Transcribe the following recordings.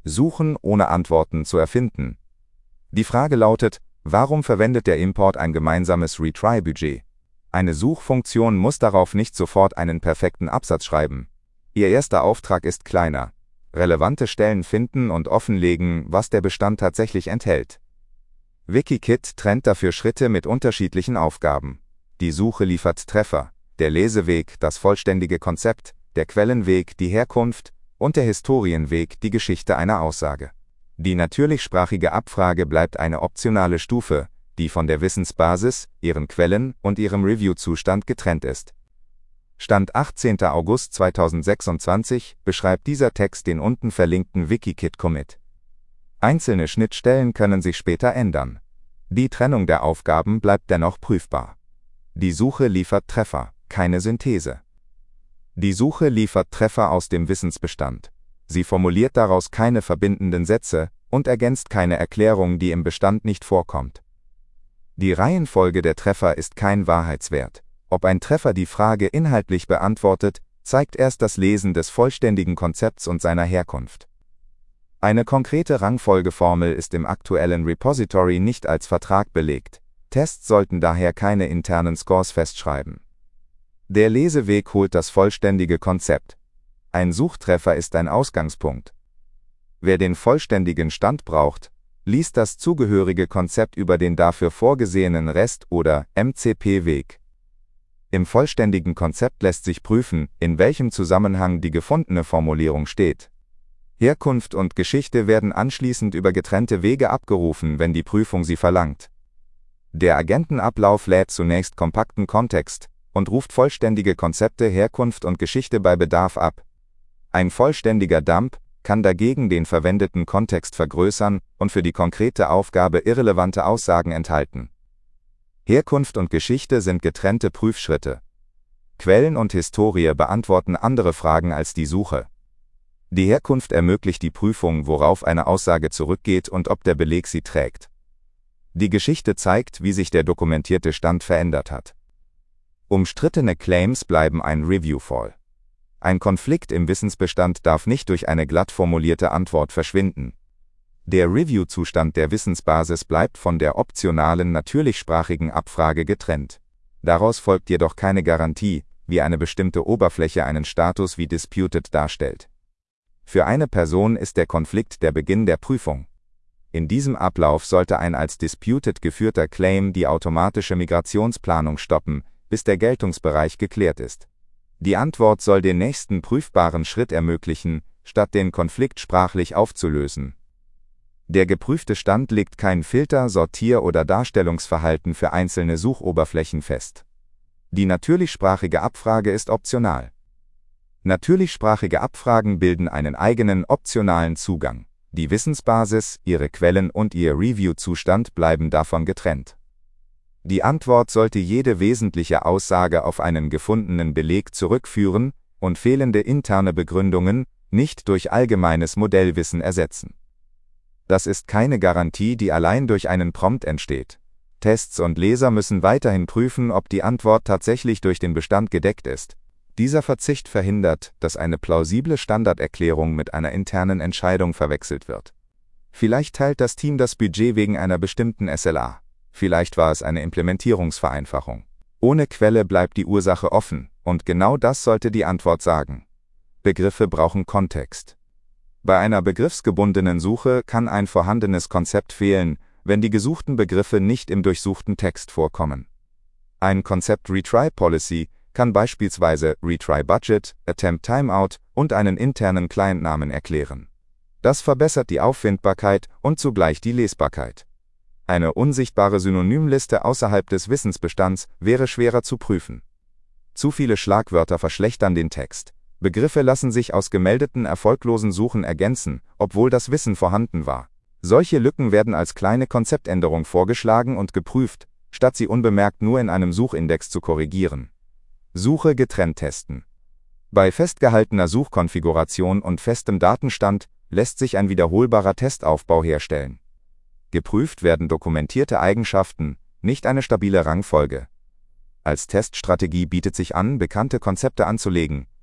Suchen ohne Antworten zu erfinden. Die Frage lautet, warum verwendet der Import ein gemeinsames Retry-Budget? Eine Suchfunktion muss darauf nicht sofort einen perfekten Absatz schreiben. Ihr erster Auftrag ist kleiner. Relevante Stellen finden und offenlegen, was der Bestand tatsächlich enthält. Wikikit trennt dafür Schritte mit unterschiedlichen Aufgaben. Die Suche liefert Treffer, der Leseweg das vollständige Konzept, der Quellenweg die Herkunft und der Historienweg die Geschichte einer Aussage. Die natürlichsprachige Abfrage bleibt eine optionale Stufe, die von der Wissensbasis, ihren Quellen und ihrem Review-Zustand getrennt ist. Stand 18. August 2026 beschreibt dieser Text den unten verlinkten Wikikit-Commit. Einzelne Schnittstellen können sich später ändern. Die Trennung der Aufgaben bleibt dennoch prüfbar. Die Suche liefert Treffer, keine Synthese. Die Suche liefert Treffer aus dem Wissensbestand. Sie formuliert daraus keine verbindenden Sätze und ergänzt keine Erklärung, die im Bestand nicht vorkommt. Die Reihenfolge der Treffer ist kein Wahrheitswert. Ob ein Treffer die Frage inhaltlich beantwortet, zeigt erst das Lesen des vollständigen Konzepts und seiner Herkunft. Eine konkrete Rangfolgeformel ist im aktuellen Repository nicht als Vertrag belegt. Tests sollten daher keine internen Scores festschreiben. Der Leseweg holt das vollständige Konzept. Ein Suchtreffer ist ein Ausgangspunkt. Wer den vollständigen Stand braucht, liest das zugehörige Konzept über den dafür vorgesehenen Rest- oder MCP-Weg. Im vollständigen Konzept lässt sich prüfen, in welchem Zusammenhang die gefundene Formulierung steht. Herkunft und Geschichte werden anschließend über getrennte Wege abgerufen, wenn die Prüfung sie verlangt. Der Agentenablauf lädt zunächst kompakten Kontext und ruft vollständige Konzepte Herkunft und Geschichte bei Bedarf ab. Ein vollständiger Dump kann dagegen den verwendeten Kontext vergrößern und für die konkrete Aufgabe irrelevante Aussagen enthalten. Herkunft und Geschichte sind getrennte Prüfschritte. Quellen und Historie beantworten andere Fragen als die Suche. Die Herkunft ermöglicht die Prüfung, worauf eine Aussage zurückgeht und ob der Beleg sie trägt. Die Geschichte zeigt, wie sich der dokumentierte Stand verändert hat. Umstrittene Claims bleiben ein Review-Fall. Ein Konflikt im Wissensbestand darf nicht durch eine glatt formulierte Antwort verschwinden. Der Review-Zustand der Wissensbasis bleibt von der optionalen natürlichsprachigen Abfrage getrennt. Daraus folgt jedoch keine Garantie, wie eine bestimmte Oberfläche einen Status wie Disputed darstellt. Für eine Person ist der Konflikt der Beginn der Prüfung. In diesem Ablauf sollte ein als Disputed geführter Claim die automatische Migrationsplanung stoppen, bis der Geltungsbereich geklärt ist. Die Antwort soll den nächsten prüfbaren Schritt ermöglichen, statt den Konflikt sprachlich aufzulösen. Der geprüfte Stand legt kein Filter-, Sortier- oder Darstellungsverhalten für einzelne Suchoberflächen fest. Die natürlichsprachige Abfrage ist optional. Natürlichsprachige Abfragen bilden einen eigenen optionalen Zugang. Die Wissensbasis, ihre Quellen und ihr Review-Zustand bleiben davon getrennt. Die Antwort sollte jede wesentliche Aussage auf einen gefundenen Beleg zurückführen und fehlende interne Begründungen nicht durch allgemeines Modellwissen ersetzen. Das ist keine Garantie, die allein durch einen Prompt entsteht. Tests und Leser müssen weiterhin prüfen, ob die Antwort tatsächlich durch den Bestand gedeckt ist. Dieser Verzicht verhindert, dass eine plausible Standarderklärung mit einer internen Entscheidung verwechselt wird. Vielleicht teilt das Team das Budget wegen einer bestimmten SLA. Vielleicht war es eine Implementierungsvereinfachung. Ohne Quelle bleibt die Ursache offen, und genau das sollte die Antwort sagen. Begriffe brauchen Kontext. Bei einer begriffsgebundenen Suche kann ein vorhandenes Konzept fehlen, wenn die gesuchten Begriffe nicht im durchsuchten Text vorkommen. Ein Konzept Retry Policy kann beispielsweise Retry Budget, Attempt Timeout und einen internen Clientnamen erklären. Das verbessert die Auffindbarkeit und zugleich die Lesbarkeit. Eine unsichtbare Synonymliste außerhalb des Wissensbestands wäre schwerer zu prüfen. Zu viele Schlagwörter verschlechtern den Text. Begriffe lassen sich aus gemeldeten erfolglosen Suchen ergänzen, obwohl das Wissen vorhanden war. Solche Lücken werden als kleine Konzeptänderung vorgeschlagen und geprüft, statt sie unbemerkt nur in einem Suchindex zu korrigieren. Suche getrennt testen. Bei festgehaltener Suchkonfiguration und festem Datenstand lässt sich ein wiederholbarer Testaufbau herstellen. Geprüft werden dokumentierte Eigenschaften, nicht eine stabile Rangfolge. Als Teststrategie bietet sich an, bekannte Konzepte anzulegen,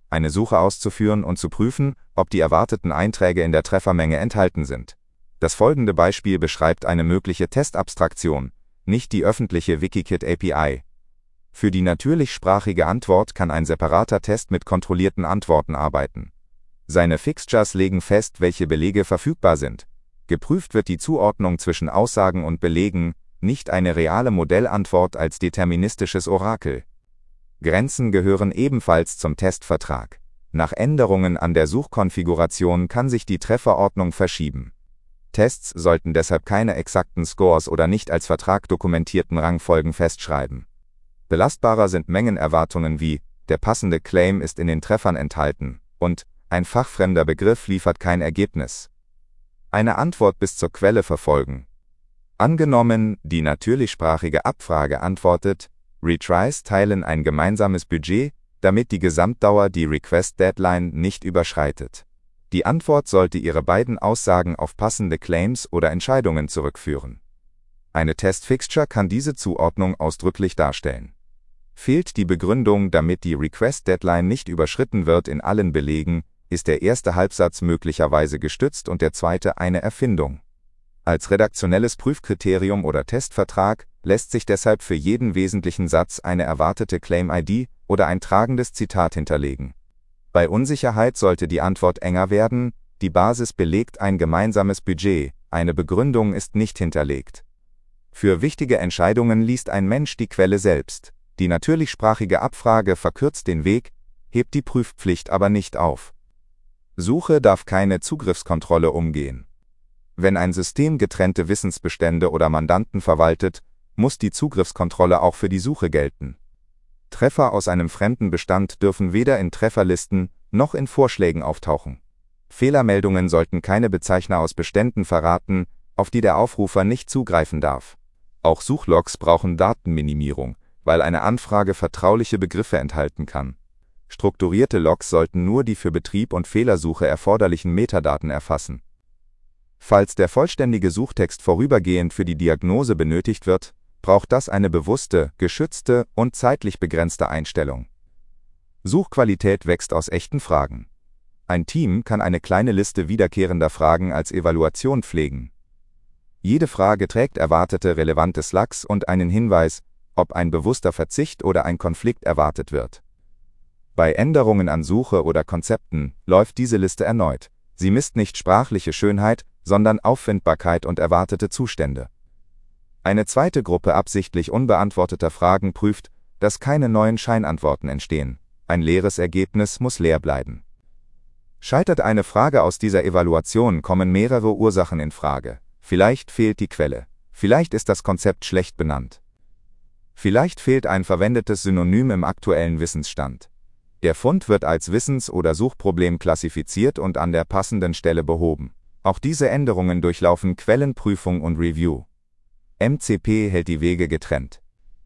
eine Suche auszuführen und zu prüfen, ob die erwarteten Einträge in der Treffermenge enthalten sind. Das folgende Beispiel beschreibt eine mögliche Testabstraktion, nicht die öffentliche Wikikit API. Für die natürlichsprachige Antwort kann ein separater Test mit kontrollierten Antworten arbeiten. Seine Fixtures legen fest, welche Belege verfügbar sind. Geprüft wird die Zuordnung zwischen Aussagen und Belegen, nicht eine reale Modellantwort als deterministisches Orakel. Grenzen gehören ebenfalls zum Testvertrag. Nach Änderungen an der Suchkonfiguration kann sich die Trefferordnung verschieben. Tests sollten deshalb keine exakten Scores oder nicht als Vertrag dokumentierten Rangfolgen festschreiben. Belastbarer sind Mengenerwartungen wie „der passende Claim ist in den Treffern enthalten“ und „ein fachfremder Begriff liefert kein Ergebnis“. Eine Antwort bis zur Quelle verfolgen. Angenommen, die natürlichsprachige Abfrage antwortet, Retries teilen ein gemeinsames Budget, damit die Gesamtdauer die Request-Deadline nicht überschreitet. Die Antwort sollte ihre beiden Aussagen auf passende Claims oder Entscheidungen zurückführen. Eine Test-Fixture kann diese Zuordnung ausdrücklich darstellen. Fehlt die Begründung, damit die Request-Deadline nicht überschritten wird in allen Belegen, ist der erste Halbsatz möglicherweise gestützt und der zweite eine Erfindung. Als redaktionelles Prüfkriterium oder Testvertrag lässt sich deshalb für jeden wesentlichen Satz eine erwartete Claim-ID oder ein tragendes Zitat hinterlegen. Bei Unsicherheit sollte die Antwort enger werden, die Basis belegt ein gemeinsames Budget, eine Begründung ist nicht hinterlegt. Für wichtige Entscheidungen liest ein Mensch die Quelle selbst. Die natürlichsprachige Abfrage verkürzt den Weg, hebt die Prüfpflicht aber nicht auf. Suche darf keine Zugriffskontrolle umgehen. Wenn ein System getrennte Wissensbestände oder Mandanten verwaltet, muss die Zugriffskontrolle auch für die Suche gelten. Treffer aus einem fremden Bestand dürfen weder in Trefferlisten noch in Vorschlägen auftauchen. Fehlermeldungen sollten keine Bezeichner aus Beständen verraten, auf die der Aufrufer nicht zugreifen darf. Auch Suchlogs brauchen Datenminimierung, weil eine Anfrage vertrauliche Begriffe enthalten kann. Strukturierte Logs sollten nur die für Betrieb und Fehlersuche erforderlichen Metadaten erfassen. Falls der vollständige Suchtext vorübergehend für die Diagnose benötigt wird, braucht das eine bewusste, geschützte und zeitlich begrenzte Einstellung. Suchqualität wächst aus echten Fragen. Ein Team kann eine kleine Liste wiederkehrender Fragen als Evaluation pflegen. Jede Frage trägt erwartete relevante Slugs und einen Hinweis, ob ein bewusster Verzicht oder ein Konflikt erwartet wird. Bei Änderungen an Suche oder Konzepten läuft diese Liste erneut. Sie misst nicht sprachliche Schönheit, sondern Auffindbarkeit und erwartete Zustände. Eine zweite Gruppe absichtlich unbeantworteter Fragen prüft, dass keine neuen Scheinantworten entstehen. Ein leeres Ergebnis muss leer bleiben. Scheitert eine Frage aus dieser Evaluation, kommen mehrere Ursachen in Frage. Vielleicht fehlt die Quelle. Vielleicht ist das Konzept schlecht benannt. Vielleicht fehlt ein verwendetes Synonym im aktuellen Wissensstand. Der Fund wird als Wissens- oder Suchproblem klassifiziert und an der passenden Stelle behoben. Auch diese Änderungen durchlaufen Quellenprüfung und Review. MCP hält die Wege getrennt.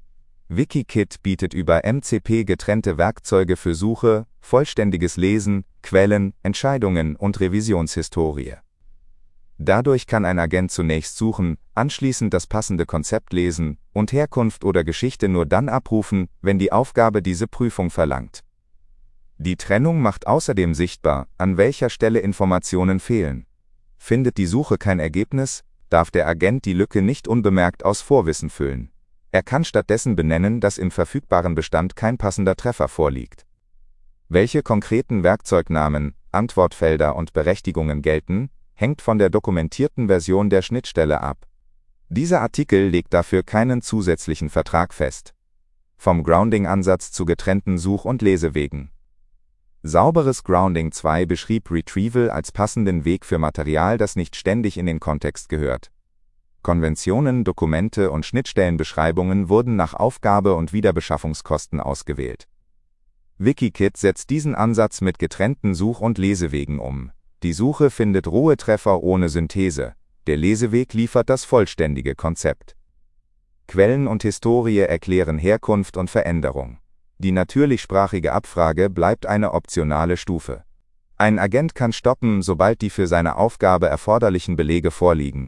Wikikit bietet über MCP getrennte Werkzeuge für Suche, vollständiges Lesen, Quellen, Entscheidungen und Revisionshistorie. Dadurch kann ein Agent zunächst suchen, anschließend das passende Konzept lesen und Herkunft oder Geschichte nur dann abrufen, wenn die Aufgabe diese Prüfung verlangt. Die Trennung macht außerdem sichtbar, an welcher Stelle Informationen fehlen. Findet die Suche kein Ergebnis, darf der Agent die Lücke nicht unbemerkt aus Vorwissen füllen. Er kann stattdessen benennen, dass im verfügbaren Bestand kein passender Treffer vorliegt. Welche konkreten Werkzeugnamen, Antwortfelder und Berechtigungen gelten, hängt von der dokumentierten Version der Schnittstelle ab. Dieser Artikel legt dafür keinen zusätzlichen Vertrag fest. Vom Grounding-Ansatz zu getrennten Such- und Lesewegen. Sauberes Grounding 2 beschrieb Retrieval als passenden Weg für Material, das nicht ständig in den Kontext gehört. Konventionen, Dokumente und Schnittstellenbeschreibungen wurden nach Aufgabe und Wiederbeschaffungskosten ausgewählt. Wikikit setzt diesen Ansatz mit getrennten Such- und Lesewegen um. Die Suche findet rohe Treffer ohne Synthese, der Leseweg liefert das vollständige Konzept. Quellen und Historie erklären Herkunft und Veränderung. Die natürlichsprachige Abfrage bleibt eine optionale Stufe. Ein Agent kann stoppen, sobald die für seine Aufgabe erforderlichen Belege vorliegen.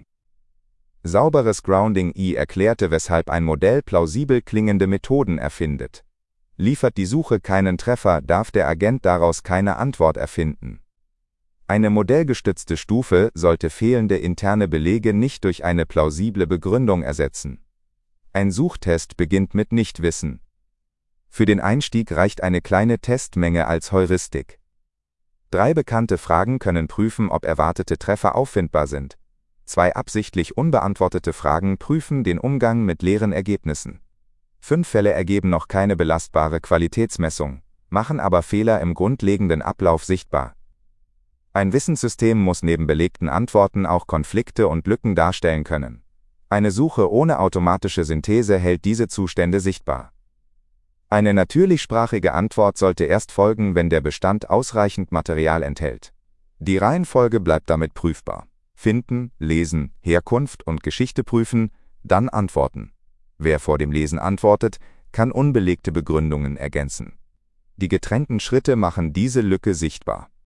Sauberes Grounding I erklärte, weshalb ein Modell plausibel klingende Methoden erfindet. Liefert die Suche keinen Treffer, darf der Agent daraus keine Antwort erfinden. Eine modellgestützte Stufe sollte fehlende interne Belege nicht durch eine plausible Begründung ersetzen. Ein Suchtest beginnt mit Nichtwissen. Für den Einstieg reicht eine kleine Testmenge als Heuristik. 3 bekannte Fragen können prüfen, ob erwartete Treffer auffindbar sind. 2 absichtlich unbeantwortete Fragen prüfen den Umgang mit leeren Ergebnissen. 5 Fälle ergeben noch keine belastbare Qualitätsmessung, machen aber Fehler im grundlegenden Ablauf sichtbar. Ein Wissenssystem muss neben belegten Antworten auch Konflikte und Lücken darstellen können. Eine Suche ohne automatische Synthese hält diese Zustände sichtbar. Eine natürlichsprachige Antwort sollte erst folgen, wenn der Bestand ausreichend Material enthält. Die Reihenfolge bleibt damit prüfbar. Finden, lesen, Herkunft und Geschichte prüfen, dann antworten. Wer vor dem Lesen antwortet, kann unbelegte Begründungen ergänzen. Die getrennten Schritte machen diese Lücke sichtbar.